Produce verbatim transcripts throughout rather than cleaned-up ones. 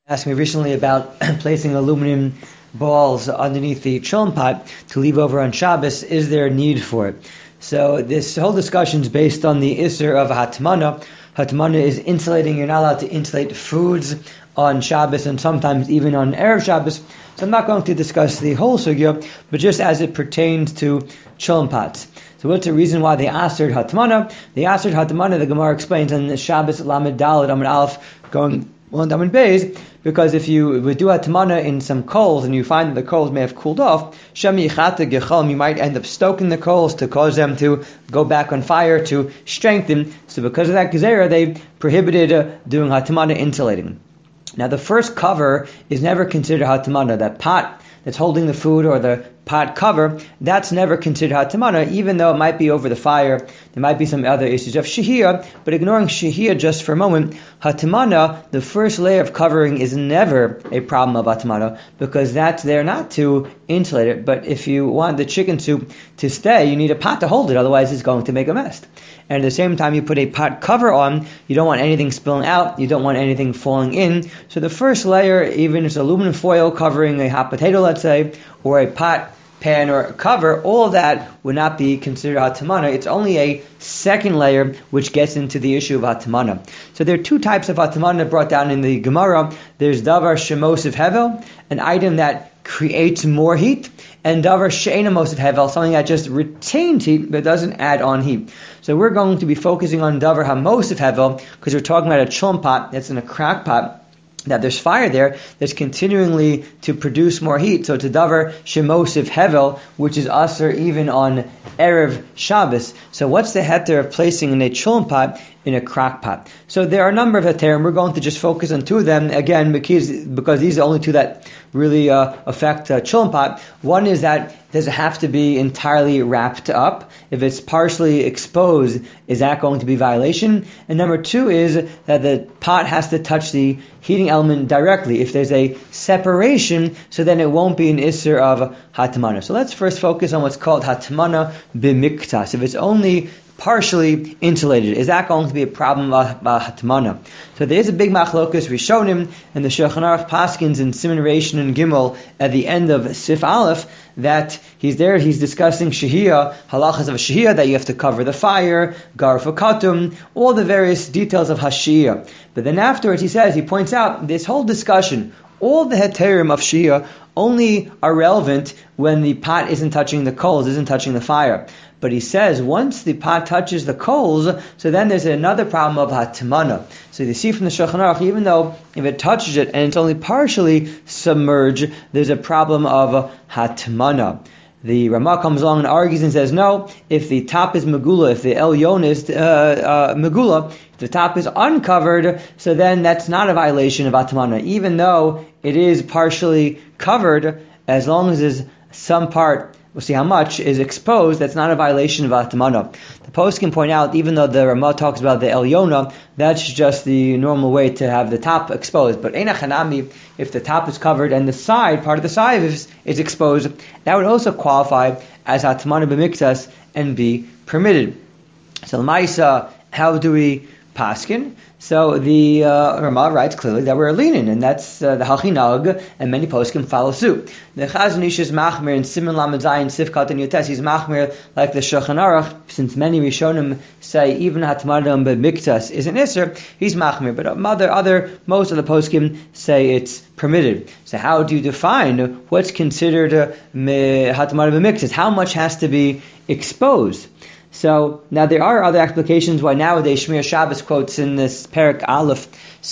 Asked me recently about placing aluminum balls underneath the cholent pot to leave over on Shabbos. Is there a need for it? So this whole discussion is based on the Isser of Hatmana. Hatmana is insulating. You're not allowed to insulate foods on Shabbos and sometimes even on Erev Shabbos. So I'm not going to discuss the whole sugya, but just as it pertains to cholent pots. So what's the reason why they asked Hatmana? They asked Hatmana, the Gemara explains on the Shabbos Lamed Daled Amud Aleph going one Amud Beis, because if you would do Hatmana in some coals and you find that the coals may have cooled off, Shemi Yichata Gechalm, you might end up stoking the coals to cause them to go back on fire, to strengthen. So because of that Gezerah, they prohibited uh, doing Hatmana insulating. Now the first cover is never considered Hatmana. That pot that's holding the food or the pot cover, that's never considered Hatmana, even though it might be over the fire. There might be some other issues of Shehiyah, but ignoring Shehiyah just for a moment, Hatmana, the first layer of covering, is never a problem of Hatmana, because that's there not to insulate it, but if you want the chicken soup to stay, you need a pot to hold it, otherwise it's going to make a mess. And at the same time, you put a pot cover on, you don't want anything spilling out, you don't want anything falling in. So the first layer, even if it's aluminum foil covering a hot potato, let's say, or a pot, pan, or cover, all of that would not be considered Hatmana. It's only a second layer which gets into the issue of Hatmana. So there are two types of Hatmana brought down in the Gemara. There's Davar Shemosiv Hevel, an item that creates more heat, and Davar She'ena Mosiv Hevel, something that just retains heat but doesn't add on heat. So we're going to be focusing on Davar HaMosiv Hevel because we're talking about a cholent pot that's in a crack pot, that there's fire there that's continually to produce more heat. So it's a davar shemosiv hevel, which is aser even on Erev Shabbos. So what's the heter of placing in a cholent pot in a crack pot? So there are a number of heterim. We're going to just focus on two of them, again, because, because these are the only two that really uh, affect uh, cholent pot. One is that does it have to be entirely wrapped up? If it's partially exposed, is that going to be violation? And number two is that the pot has to touch the heating element directly. If there's a separation, so then it won't be an isser of hatmana. So let's first focus on what's called hatmana b'miktas. If it's only partially insulated, is that going to be a problem of hatmana? So there is a big machlokus rishonim, and the Shulchan Aruch paskins in Siman Reish and Gimel at the end of Sif Aleph that he's there, he's discussing shehiyah, halachas of shehiyah, that you have to cover the fire, garf katum, all the various details of hashiyah. But then afterwards he says, he points out this whole discussion, all the heterim of shehiyah only are relevant when the pot isn't touching the coals, isn't touching the fire. But he says once the pot touches the coals, so then there's another problem of hatmana. So you see from the Shulchan Aruch, even though if it touches it and it's only partially submerged, there's a problem of hatmana. The Ramah comes along and argues and says, no, if the top is megula, if the elyon is uh, uh, megula, if the top is uncovered, so then that's not a violation of hatmana. Even though it is partially covered, as long as there's some part, we'll see how much, is exposed, that's not a violation of hatmana. The post can point out, even though the Ramah talks about the elyona, that's just the normal way to have the top exposed. But eina chanami, if the top is covered and the side, part of the side is, is exposed, that would also qualify as hatmana b'miktas and be permitted. So l'maisa, how do we paskin? So the uh, Ramah writes clearly that we're leaning, and that's uh, the Hachinag, and many poskim follow suit. The Chazon Ish is machmir in Siman Lamed Zayin Sifkat and Yotes. He's machmir like the Shulchan Aruch, since many Rishonim say even Hatmana b'miktas is an isser. He's machmir, but other, other most of the poskim say it's permitted. So how do you define what's considered uh, Hatmana b'miktas? How much has to be exposed? So now there are other applications why nowadays Shmir Shabbos quotes in this Perek Aleph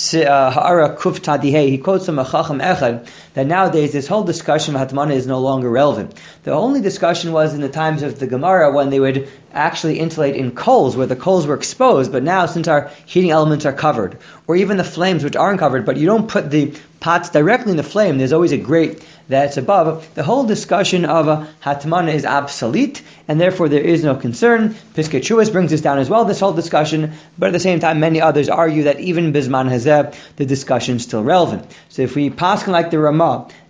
Ha'ara Kuf Tadihei, he quotes from a Chacham Echad that nowadays this whole discussion of Hatmana is no longer relevant. The only discussion was in the times of the Gemara when they would actually insulate in coals where the coals were exposed, but now since our heating elements are covered, or even the flames which aren't covered, but you don't put the pots directly in the flame, there's always a grate that's above, the whole discussion of uh, Hatmana is obsolete, and therefore there is no concern. Piskei Teshuvos brings this down as well, this whole discussion, but at the same time many others argue that even Bizman Hazeh, the discussion is still relevant. So if we paskin like the Ramah,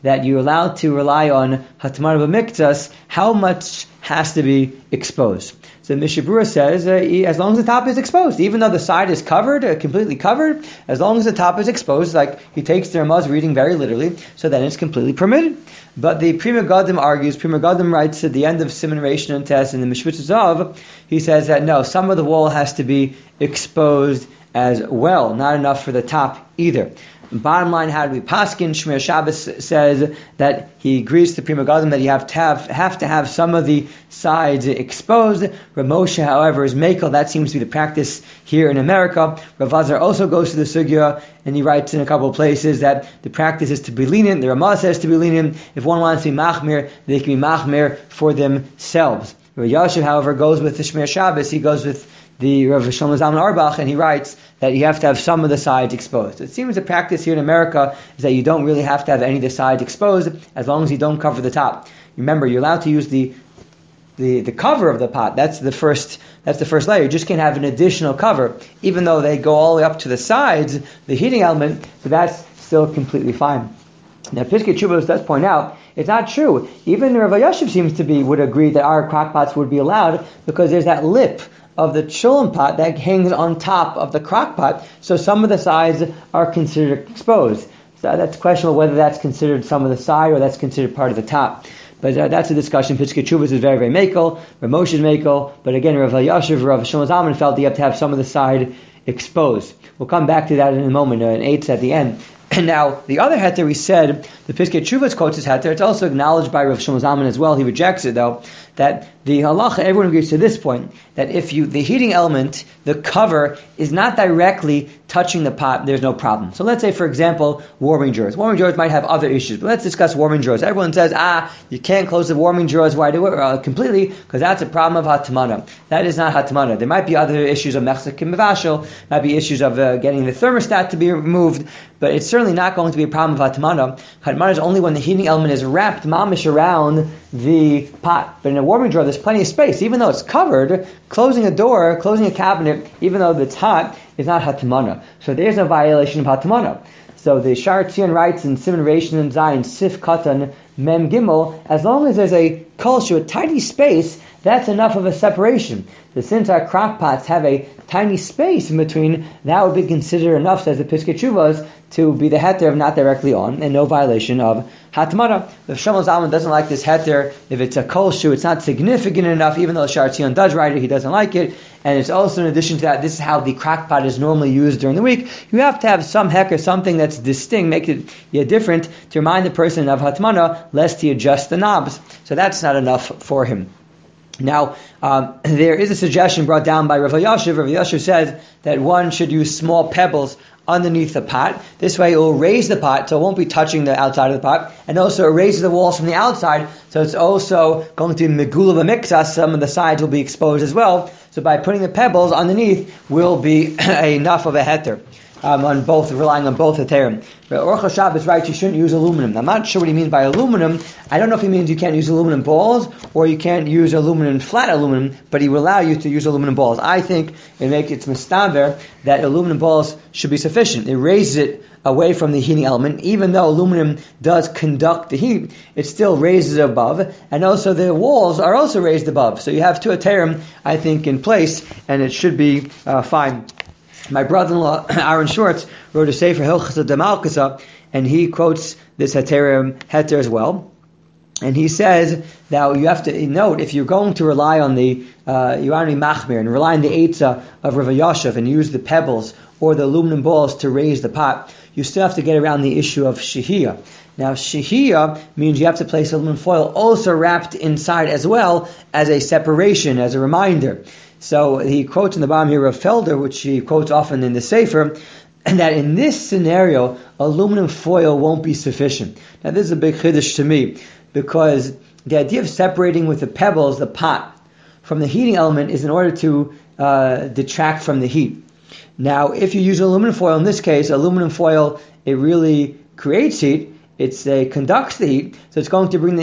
that you're allowed to rely on hatmana b'miktas, how much has to be exposed? So Mishnah Berurah says, uh, as long as the top is exposed, even though the side is covered, uh, completely covered, as long as the top is exposed, like he takes the Ramaz reading very literally, so then it's completely permitted. But the Pri Megadim argues, Pri Megadim writes at the end of Siman Reish Nun Tes in the Mishputzah Zav, he says that no, some of the wall has to be exposed as well, not enough for the top either. Bottom line, how do we paskin? Shmiras Shabbos says that he agrees to Pri Megadim that you have to have, have to have some of the sides exposed. Rav Moshe, however, is mekel. That seems to be the practice here in America. Rav Azar also goes to the sugya, and he writes in a couple of places that the practice is to be lenient. The Ramah says to be lenient. If one wants to be machmir, they can be machmir for themselves. Rav Yashiv, however, goes with the Shmiras Shabbos. He goes with the Rav Shlomo Zalman Auerbach, and he writes that you have to have some of the sides exposed. It seems the practice here in America is that you don't really have to have any of the sides exposed as long as you don't cover the top. Remember, you're allowed to use the the, the cover of the pot. That's the first that's the first layer. You just can't have an additional cover, even though they go all the way up to the sides, the heating element, but that's still completely fine. Now, Piskei Teshuvos does point out it's not true. Even Rav Yashiv seems to be would agree that our crock pots would be allowed because there's that lip of the chullin pot that hangs on top of the crock pot, so some of the sides are considered exposed. So that's questionable whether that's considered some of the side or that's considered part of the top. But uh, that's a discussion. Piskei Teshuvos is very, very mekel. Rav Moshe is mekel. But again, Rav Yashiv, Rav Shlomo Zalman felt you have to have some of the side exposed. We'll come back to that in a moment, uh, in eights at the end. And now, the other heter we said, the Piskei Teshuvos quotes his heter. It's also acknowledged by Rav Shlomo Zalman as well. He rejects it, though, that the halacha, everyone agrees to this point, that if you the heating element, the cover, is not directly touching the pot, there's no problem. So let's say, for example, warming drawers. Warming drawers might have other issues, but let's discuss warming drawers. Everyone says, ah, you can't close the warming drawers wide uh, completely, because that's a problem of hatmana. That is not hatmana. There might be other issues of mechzek and mevashel, might be issues of uh, getting the thermostat to be removed, but it's certainly not going to be a problem of hatmana. Hatmana is only when the heating element is wrapped mamish around the pot. But in a warming drawer, there's plenty of space. Even though it's covered, closing a door, closing a cabinet, even though it's hot, is not hatmana. So there's a violation of hatmana. So the Sha'ar Tzion writes in Siman Reish Nun Zayin Sif Katan Mem Gimel, as long as there's a kolshu, a tiny space, that's enough of a separation. So since our crock pots have a tiny space in between, that would be considered enough, says the Piskei Teshuvos, to be the heter of not directly on, and no violation of hatmana. If Shlomo Zalman doesn't like this heter, if it's a kolshu, it's not significant enough, even though Sha'ar Tzion does write it, he doesn't like it. And it's also, in addition to that, this is how the crock pot is normally used during the week. You have to have some heker, something that's distinct, make it yeah, different, to remind the person of hatmana, lest he adjust the knobs. So that's not enough for him. Now, um, there is a suggestion brought down by Rav Yashiv. Rav Yashiv says that one should use small pebbles underneath the pot. This way it will raise the pot, so it won't be touching the outside of the pot, and also it raises the walls from the outside, so it's also going to be megula b'miktas, some of the sides will be exposed as well. So by putting the pebbles underneath will be enough of a heter. Um, on both, relying on both heterim. But Aruch HaShabbos is right, you shouldn't use aluminum. I'm not sure what he means by aluminum. I don't know if he means you can't use aluminum balls or you can't use aluminum, flat aluminum, but he will allow you to use aluminum balls. I think it makes it's mistaber that aluminum balls should be sufficient. It raises it away from the heating element. Even though aluminum does conduct the heat, it still raises it above, and also the walls are also raised above. So you have two heterim, I think, in place, and it should be uh, fine. My brother-in-law, Aaron Schwartz, wrote a sefer Hilchos Demalkasa, and he quotes this heter, heter as well. And he says that you have to note, if you're going to rely on the uh, Irani Machmir and rely on the Eitzah of Rav Yashiv and use the pebbles or the aluminum balls to raise the pot, you still have to get around the issue of shehiyah. Now, shehiyah means you have to place aluminum foil also wrapped inside as well as a separation, as a reminder. So he quotes in the bottom here of Felder, which he quotes often in the Sefer, and that in this scenario, aluminum foil won't be sufficient. Now this is a big chiddush to me, because the idea of separating with the pebbles, the pot, from the heating element is in order to uh, detract from the heat. Now, if you use aluminum foil, in this case, aluminum foil, it really creates heat. It's a conducts the heat, so it's going to bring the heat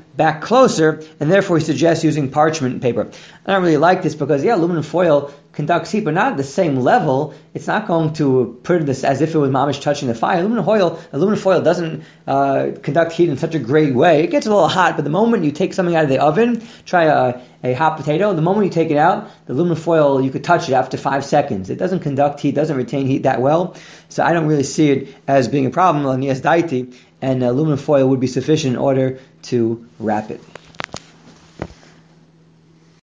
back closer, and therefore he suggests using parchment paper. I don't really like this because, yeah, aluminum foil conducts heat, but not at the same level. It's not going to put this as if it was mamish touching the fire. Aluminum foil, aluminum foil doesn't uh, conduct heat in such a great way. It gets a little hot, but the moment you take something out of the oven, try a, a hot potato, the moment you take it out, the aluminum foil, you could touch it after five seconds. It doesn't conduct heat, doesn't retain heat that well, so I don't really see it as being a problem on the daiti, and aluminum foil would be sufficient in order to wrap it.